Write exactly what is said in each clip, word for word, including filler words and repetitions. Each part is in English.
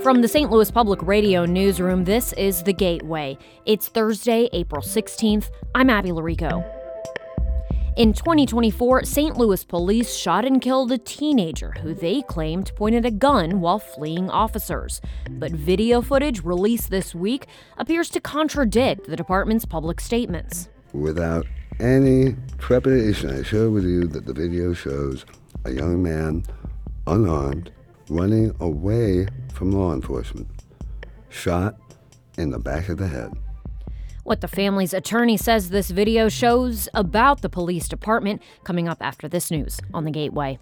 From the Saint Louis Public Radio newsroom, this is The Gateway. It's Thursday, April sixteenth. I'm Abby Larico. In twenty twenty-four, Saint Louis police shot and killed a teenager who they claimed pointed a gun while fleeing officers. But video footage released this week appears to contradict the department's public statements. Without any trepidation, I share with you that the video shows a young man, unarmed, running away from law enforcement, shot in the back of the head. What the family's attorney says this video shows about the police department, coming up after this news on The Gateway.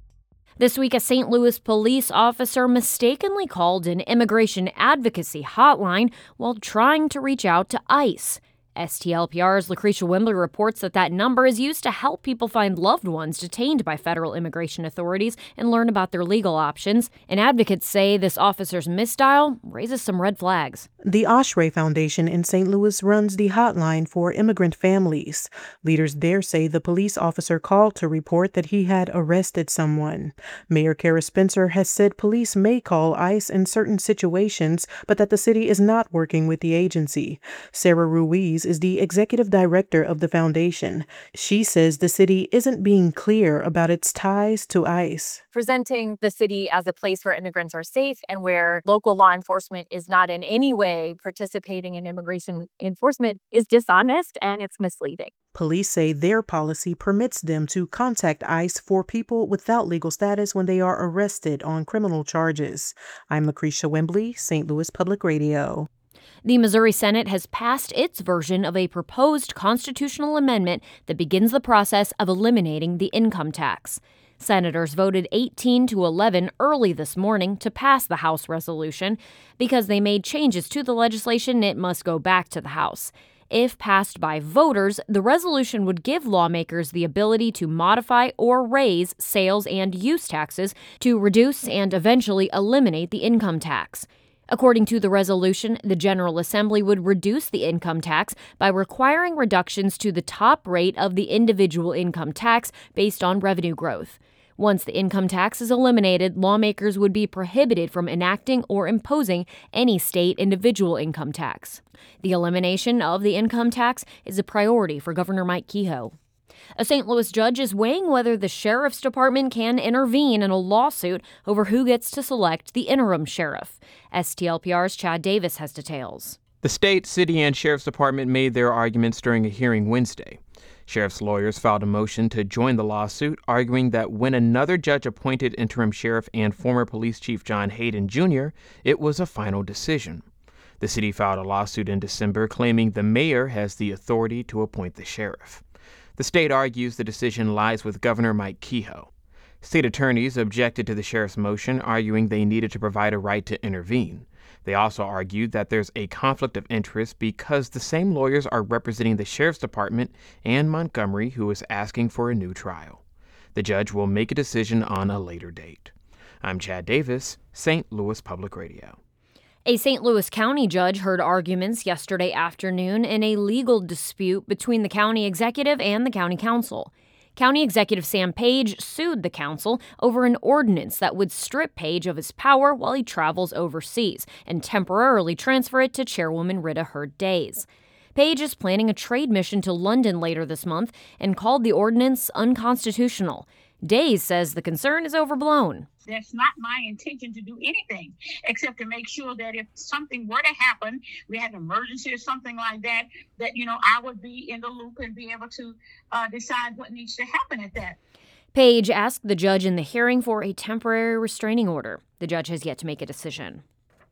This week, a Saint Louis police officer mistakenly called an immigration advocacy hotline while trying to reach out to ICE. S T L P R's Lucretia Wembley reports that that number is used to help people find loved ones detained by federal immigration authorities and learn about their legal options. And advocates say this officer's misdial raises some red flags. The Oshray Foundation in Saint Louis runs the hotline for immigrant families. Leaders there say the police officer called to report that he had arrested someone. Mayor Kara Spencer has said police may call ICE in certain situations, but that the city is not working with the agency. Sarah Ruiz is the executive director of the foundation. She says the city isn't being clear about its ties to ICE. Presenting the city as a place where immigrants are safe and where local law enforcement is not in any way participating in immigration enforcement is dishonest and it's misleading. Police say their policy permits them to contact ICE for people without legal status when they are arrested on criminal charges. I'm Lucretia Wembley, Saint Louis Public Radio. The Missouri Senate has passed its version of a proposed constitutional amendment that begins the process of eliminating the income tax. Senators voted eighteen to eleven early this morning to pass the House resolution. Because they made changes to the legislation, it must go back to the House. If passed by voters, the resolution would give lawmakers the ability to modify or raise sales and use taxes to reduce and eventually eliminate the income tax. According to the resolution, the General Assembly would reduce the income tax by requiring reductions to the top rate of the individual income tax based on revenue growth. Once the income tax is eliminated, lawmakers would be prohibited from enacting or imposing any state individual income tax. The elimination of the income tax is a priority for Governor Mike Kehoe. A Saint Louis judge is weighing whether the sheriff's department can intervene in a lawsuit over who gets to select the interim sheriff. S T L P R's Chad Davis has details. The state, city, and sheriff's department made their arguments during a hearing Wednesday. Sheriff's lawyers filed a motion to join the lawsuit, arguing that when another judge appointed interim sheriff and former police chief John Hayden Junior, it was a final decision. The city filed a lawsuit in December claiming the mayor has the authority to appoint the sheriff. The state argues the decision lies with Governor Mike Kehoe. State attorneys objected to the sheriff's motion, arguing they needed to provide a right to intervene. They also argued that there's a conflict of interest because the same lawyers are representing the sheriff's department and Montgomery, who is asking for a new trial. The judge will make a decision on a later date. I'm Chad Davis, Saint Louis Public Radio. A Saint Louis County judge heard arguments yesterday afternoon in a legal dispute between the county executive and the county council. County Executive Sam Page sued the council over an ordinance that would strip Page of his power while he travels overseas and temporarily transfer it to Chairwoman Rita Hurd Days. Page is planning a trade mission to London later this month and called the ordinance unconstitutional. Days says the concern is overblown. That's not my intention to do anything except to make sure that if something were to happen, we had an emergency or something like that, that, you know, I would be in the loop and be able to uh, decide what needs to happen at that. Page asked the judge in the hearing for a temporary restraining order. The judge has yet to make a decision.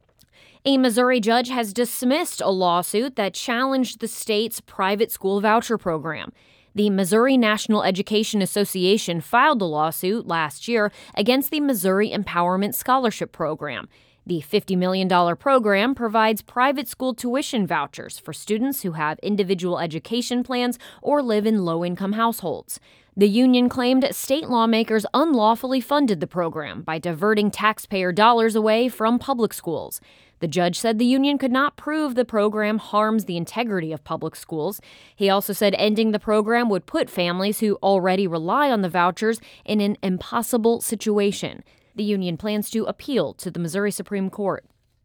A Missouri judge has dismissed a lawsuit that challenged the state's private school voucher program. The Missouri National Education Association filed a lawsuit last year against the Missouri Empowerment Scholarship Program. The fifty million dollars program provides private school tuition vouchers for students who have individual education plans or live in low-income households. The union claimed state lawmakers unlawfully funded the program by diverting taxpayer dollars away from public schools. The judge said the union could not prove the program harms the integrity of public schools. He also said ending the program would put families who already rely on the vouchers in an impossible situation. The union plans to appeal to the Missouri Supreme Court.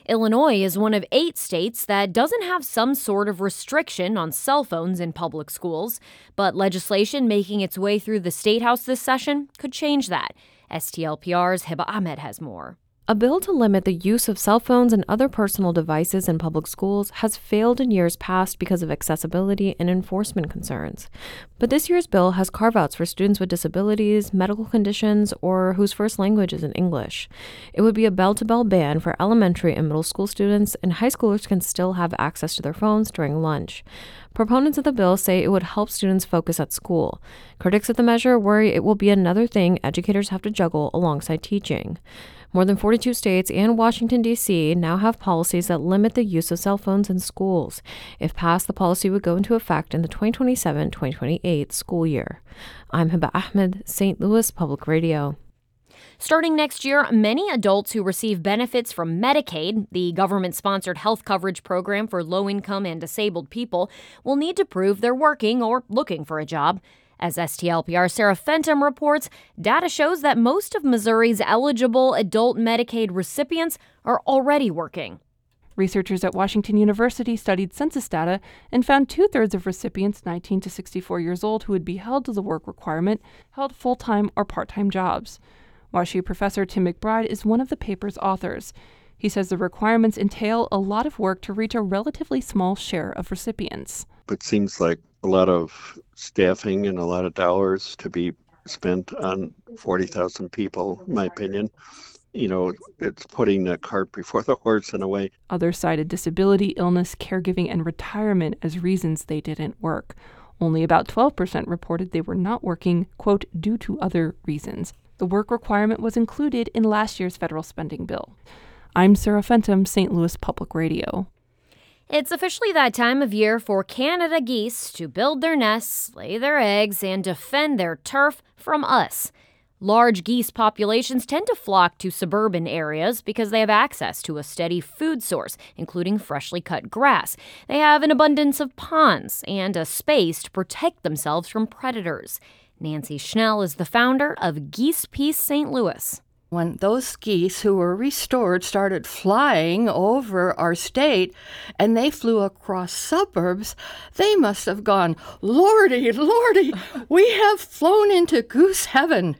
Illinois is one of eight states that doesn't have some sort of restriction on cell phones in public schools, but legislation making its way through the State House this session could change that. S T L P R's Hiba Ahmed has more. A bill to limit the use of cell phones and other personal devices in public schools has failed in years past because of accessibility and enforcement concerns. But this year's bill has carve-outs for students with disabilities, medical conditions, or whose first language isn't English. It would be a bell-to-bell ban for elementary and middle school students, and high schoolers can still have access to their phones during lunch. Proponents of the bill say it would help students focus at school. Critics of the measure worry it will be another thing educators have to juggle alongside teaching. More than forty-two states and Washington, D C now have policies that limit the use of cell phones in schools. If passed, the policy would go into effect in the twenty twenty-seven twenty twenty-eight school year. I'm Hiba Ahmed, Saint Louis Public Radio. Starting next year, many adults who receive benefits from Medicaid, the government-sponsored health coverage program for low-income and disabled people, will need to prove they're working or looking for a job. As S T L P R's Sarah Fenton reports, data shows that most of Missouri's eligible adult Medicaid recipients are already working. Researchers at Washington University studied census data and found two-thirds of recipients nineteen to sixty-four years old who would be held to the work requirement held full-time or part-time jobs. WashU professor Tim McBride is one of the paper's authors. He says the requirements entail a lot of work to reach a relatively small share of recipients. It seems like a lot of staffing and a lot of dollars to be spent on forty thousand people, in my opinion. You know, it's putting the cart before the horse in a way. Others cited disability, illness, caregiving, and retirement as reasons they didn't work. Only about twelve percent reported they were not working, quote, due to other reasons. The work requirement was included in last year's federal spending bill. I'm Sarah Fenton, Saint Louis Public Radio. It's officially that time of year for Canada geese to build their nests, lay their eggs, and defend their turf from us. Large geese populations tend to flock to suburban areas because they have access to a steady food source, including freshly cut grass. They have an abundance of ponds and a space to protect themselves from predators. Nancy Schnell is the founder of Geese Peace Saint Louis. When those geese who were restored started flying over our state and they flew across suburbs, they must have gone, Lordy, Lordy, we have flown into goose heaven.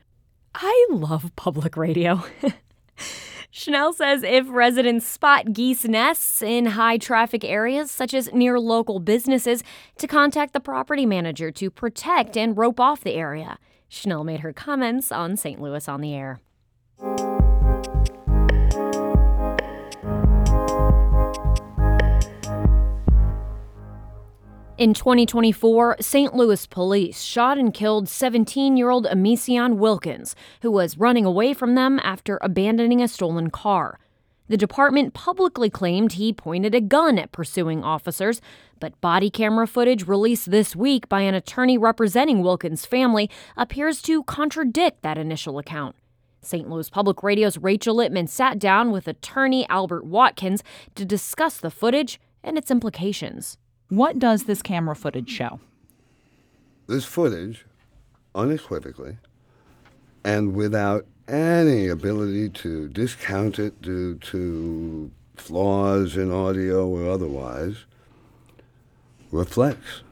I love public radio. Schnell says if residents spot geese nests in high-traffic areas, such as near local businesses, to contact the property manager to protect and rope off the area. Schnell made her comments on Saint Louis on the Air. In twenty twenty-four, Saint Louis police shot and killed seventeen-year-old Amision Wilkins, who was running away from them after abandoning a stolen car. The department publicly claimed he pointed a gun at pursuing officers, but body camera footage released this week by an attorney representing Wilkins' family appears to contradict that initial account. Saint Louis Public Radio's Rachel Littman sat down with attorney Albert Watkins to discuss the footage and its implications. What does this camera footage show? This footage, unequivocally, and without any ability to discount it due to flaws in audio or otherwise, reflects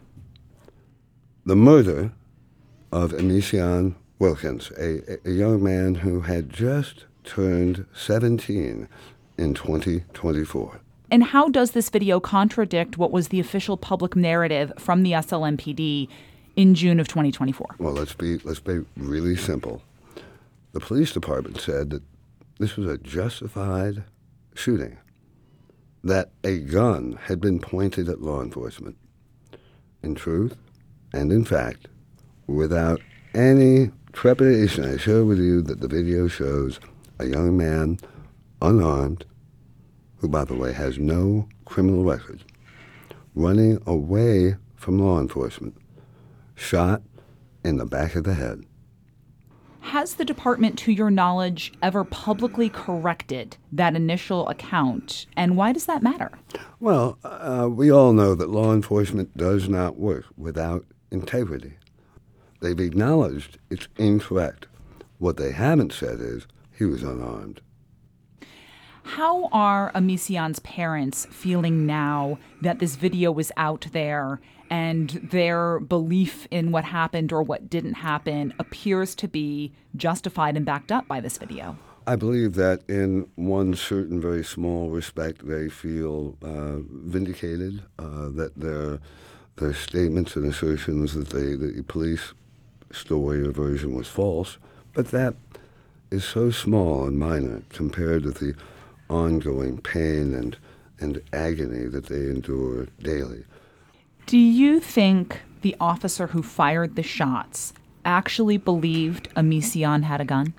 the murder of Amision Wilkins, a, a young man who had just turned seventeen in twenty twenty-four. And how does this video contradict what was the official public narrative from the S L M P D in June of twenty twenty-four? Well, let's be let's be really simple. The police department said that this was a justified shooting, that a gun had been pointed at law enforcement. In truth, and in fact, without any trepidation, I share with you that the video shows a young man, unarmed, who, by the way, has no criminal record, running away from law enforcement, shot in the back of the head. Has the department, to your knowledge, ever publicly corrected that initial account? And why does that matter? Well, uh, we all know that law enforcement does not work without integrity. They've acknowledged it's incorrect. What they haven't said is he was unarmed. How are Amision's parents feeling now that this video was out there and their belief in what happened or what didn't happen appears to be justified and backed up by this video? I believe that in one certain very small respect, they feel uh, vindicated, uh, that their their statements and assertions that they, the police story or version was false, but that is so small and minor compared to the ongoing pain and, and agony that they endure daily. Do you think the officer who fired the shots actually believed Amision had a gun?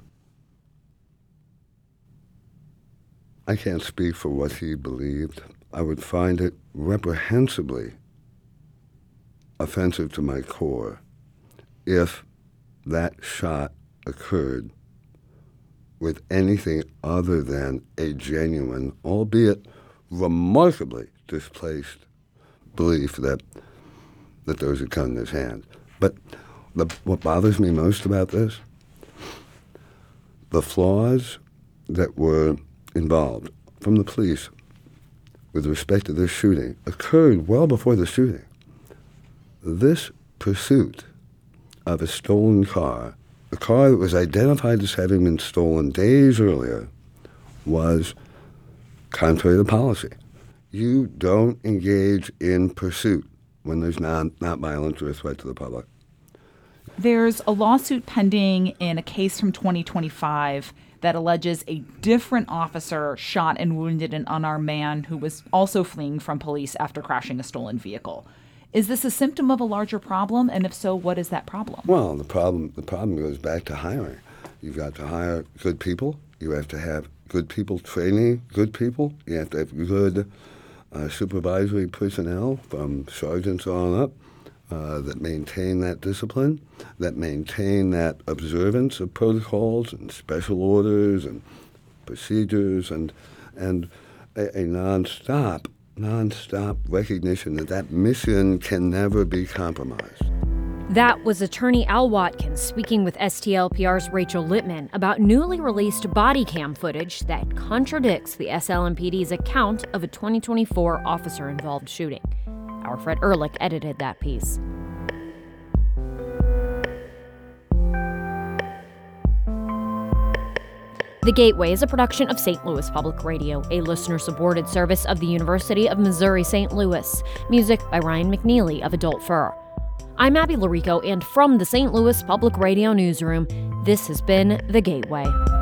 I can't speak for what he believed. I would find it reprehensibly offensive to my core if that shot occurred with anything other than a genuine, albeit remarkably displaced, belief that that there was a gun in his hand. But the, what bothers me most about this, the flaws that were involved from the police with respect to this shooting occurred well before the shooting. This pursuit of a stolen car, a car that was identified as having been stolen days earlier, was contrary to policy. You don't engage in pursuit when there's not, not violence or a threat to the public. There's a lawsuit pending in a case from twenty twenty-five that alleges a different officer shot and wounded an unarmed man who was also fleeing from police after crashing a stolen vehicle. Is this a symptom of a larger problem? And if so, what is that problem? Well, the problem the problem goes back to hiring. You've got to hire good people. You have to have good people training good people. You have to have good uh, supervisory personnel from sergeants on up uh, that maintain that discipline, that maintain that observance of protocols and special orders and procedures and and a, a nonstop nonstop recognition that that mission can never be compromised. That was attorney Al Watkins speaking with S T L P R's Rachel Littman about newly released body cam footage that contradicts the S L M P D's account of a twenty twenty-four officer-involved shooting. Our Fred Ehrlich edited that piece. The Gateway is a production of Saint Louis Public Radio, a listener-supported service of the University of Missouri-Saint Louis. Music by Ryan McNeely of Adult Fur. I'm Abby Larico, and from the Saint Louis Public Radio newsroom, this has been The Gateway.